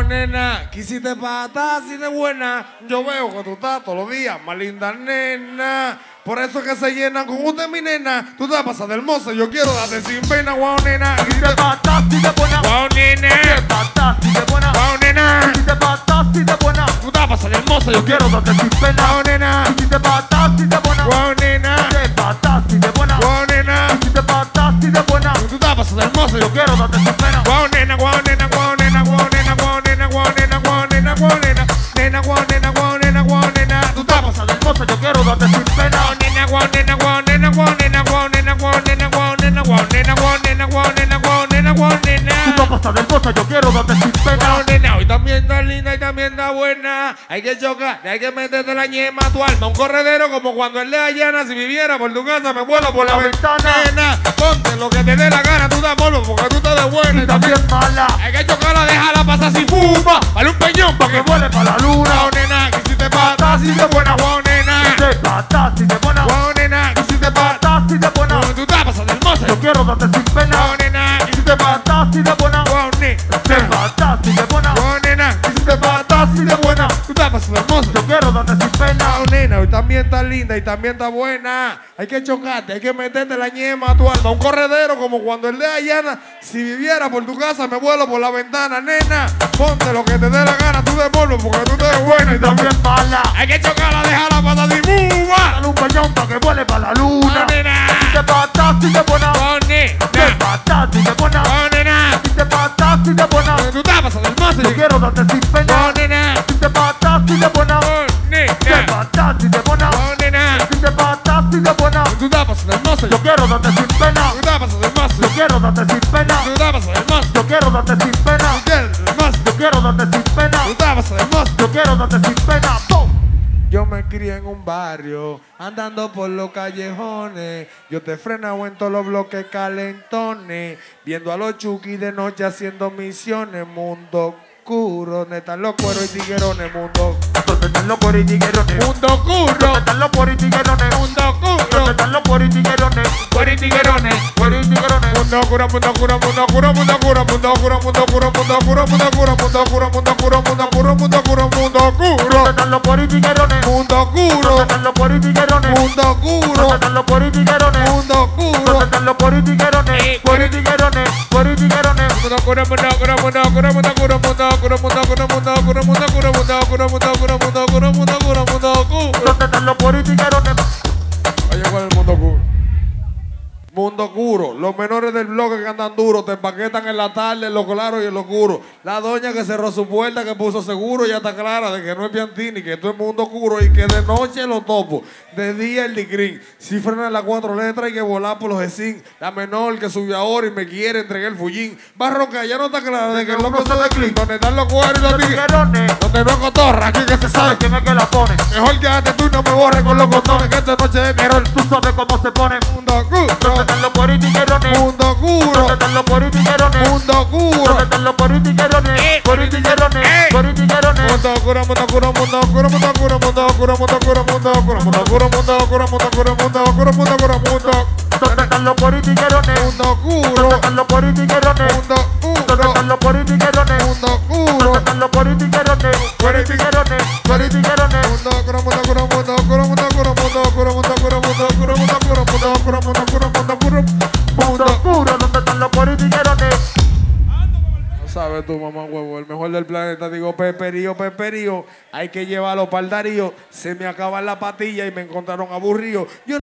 nena, quisiste patar así de buena. Yo veo que tú estás todos los días más linda, nena. Por eso es que se llenan con usted, mi nena. Tú te pasas de hermosa, yo quiero darte sin pena, guau, nena. Quisiste patar así de buena. Guau, nena. Quisiste patar así de buena. Guau, nena. Quisiste patar así de buena. Tú te pasas de hermosa, Yo quiero darte sin pena. guau, nena. Quisiste patar así de buena. Guau, nena. Quisiste patar así de buena. Guau, nena. Quisiste patar así de buena. Tú te pasas de hermosa, Yo quiero darte sin pena. guau, nena, guau, nena, guau, nena, guau, nena, guau, nena, guau, nena, guau, nena, guau, nena. Nena, guau, nena, guau, nena, guau, nena. Tú te pasas de Hermosa, yo quiero darte sin pena. guau, nena, guau, nena, guau, nena, guau, nena, guau, nena, guau, nena, guau, nena, guau, nena, guau, nena, guau, nena, guau, nena, guau, nena. Tú te pasas de hermosa, yo quiero darte sin pena. Guau, nena, hoy también está linda y también está buena. Hay que chocar, hay que meterte la ñema a tu alma. Un corredero como cuando el de Ayana. Si viviera por tu casa, me vuelo por la ventana. Nena, ponte lo que te dé la gana, tú da polvo porque tú estás de buena. Y también mala. Hay que chocarla, déjala pasar si fuma. Dale un peñón pa' que Vuele para la luna. Guau, nena, que si te patas así de buena. Guau, nena. Quisiste patar así de buena. Guau, nena, que si te patas. Patar así de buena. Tú te pasas de hermosa. Yo quiero darte sin pena. Guau, nena, que si Quisiste te patas. patar así de buena. Guau, Quisiste nena. patar así de buena. Guau, nena, que si te patas. Patar así de buena. Tú te pasas de hermosa. Yo quiero darte sin pena. Guau, nena, hoy también está linda y también está buena. Hay que chocarte, hay que meterte la ñema a tu alma. Un corredero como cuando el de Ayana. Si viviera por tu casa, me vuelo por la ventana, nena. Ponte lo que te dé la gana, tú de polvo porque tú te buena y Y también. también mala. Hay que chocarla, déjala pasar si fuma. Dale un peñón para que vuele para la luna. Guau, nena. Quisiste patar así de buena. Guau, Quisiste nena. patar así de buena. Guau, nena. Quisiste patar así de buena. Tú te pasas de hermosa. Yo quiero darte sin pena. Guau, nena. Quisiste patar así de buena. Guau, Quisiste nena. patar así de buena. Guau, nena. Quisiste patar así de buena. Tú te pasas de hermosa. Yo quiero darte sin pena. Tú te pasas de hermosa. Yo quiero darte sin pena. Tú te pasas de hermosa. Yo quiero darte sin pena. Tú quieres de hermosa. Yo quiero darte sin pena. Tú te pasas de hermosa. Yo quiero darte sin pena. ¡Pum! Yo me crié en un barrio, andando por los callejones. Yo te frenaba en todos los bloques calentones. Viendo a los chuquis de noche haciendo misiones. Mundo oscuro, donde están los cueros y tiguerones. Mundo, ¿Dónde están los politiquerones? mundo ¿Dónde oscuro, están los politiquerones? mundo ¿Dónde oscuro. están los politiquerones? Cueros y tiguerones. Politiquerones. Mundo oscuro, mundo oscuro, mundo oscuro, mundo oscuro, mundo oscuro, mundo oscuro, mundo oscuro, mundo oscuro, mundo oscuro, mundo oscuro, mundo oscuro, mundo oscuro, mundo ¿Dónde oscuro. están los politiquerones? Mundo ¿Dónde oscuro, están los politiquerones? mundo ¿Dónde oscuro, están los politiquerones? mundo ¿Dónde oscuro. están los politiquerones? Politiquerones, politiquerones. Mundo oscuro, mundo oscuro, mundo oscuro, mundo oscuro, mundo oscuro, mundo oscuro, mundo oscuro, mundo oscuro, mundo oscuro, mundo oscuro, mundo oscuro, mundo oscuro, mundo oscuro. ¿Dónde están los politiquerones? Oye, ¿cuál es el mundo oscuro? Mundo oscuro, los menores del bloque que andan duros, te empaquetan en la tarde, en lo claro y en lo oscuro. La doña que cerró su puerta, que puso seguro, ya está clara de que no es Piantini, que esto es mundo oscuro y que de noche lo topo, de día el Green. Si frenan las 4 letras hay que volar por los ESIN. La menor que subió ahora y me quiere entregar el fullín. Barroca, ya no está clara de que el loco se de clic. Donde están los cueros y los tigres, Politiquerones. donde no hay cotorra, aquí que se ¿Sabes sabe. quién es que la pone? Mejor quédate tú y no me borres con los condones, que esta noche es terror. Tú sabes cómo se pone. Mundo ¿Dónde oscuro, están los politiquerones? mundo ¿Dónde oscuro, están los politiquerones? mundo ¿Dónde oscuro. están los politiquerones? Politiquerones, politiquerones. Mundo oscuro, mundo oscuro, mundo oscuro, mundo oscuro, mundo oscuro, mundo oscuro, mundo oscuro, mundo oscuro, mundo oscuro, mundo oscuro, mundo oscuro, mundo oscuro, mundo ¿Dónde están los politiquerones? mundo ¿Dónde oscuro, están los politiquerones? mundo ¿Dónde oscuro, están los politiquerones? mundo ¿Dónde oscuro, están los politiquerones? Politiquerones, politiquerones. mundo oscuro, mundo oscuro, mundo oscuro, mundo oscuro, mundo oscuro, mundo oscuro, mundo oscuro, mundo oscuro, mundo oscuro, mundo oscuro, mundo oscuro, Mundo oscuro, ¿dónde están los politiquerones? No sabes tú, mamá huevo, el mejor del planeta. Digo, Peperío, Peperío, hay que llevarlo para el Darío. Se me acaban la patilla y me encontraron aburrido. Yo